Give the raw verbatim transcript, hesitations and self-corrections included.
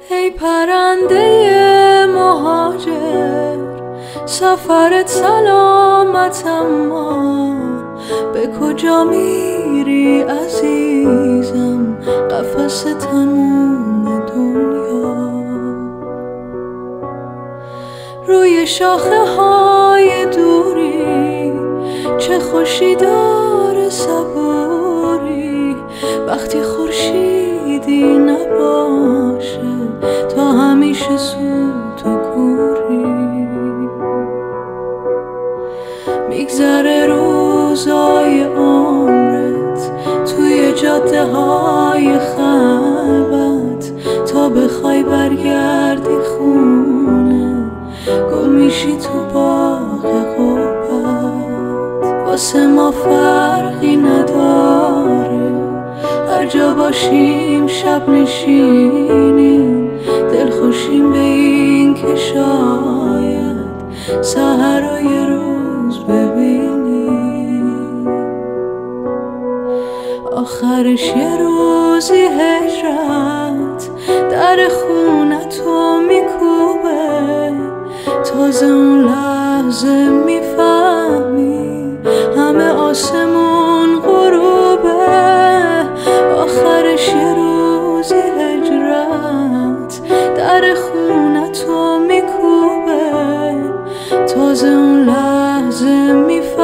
ای پرنده مهاجر، سفرت سلامت اما به کجا میری عزیزم؟ قفس تموم دنیا روی شاخه های دوری، چه خوشی داره صبوری وقتی خورشیدی نباشه تا همیشه سوت و کوری. میگذره روزای عمرت توی جاده های خلوت، تا بخوای برگردی خونه گم میشی تو باغ غربت. واسه ما فرقی نداره هر جا باشیم، شب نشینیم دلخوشیم به این که شاید سحرای روز ببینیم. آخرش یه روزی هجرت در خونتو میکوبه، تازه اون لحظه میفهمی همه آسمون غروبه. آخرش یه روزی هجرت در خونتو میکوبه، تازه اون لحظه میفهمی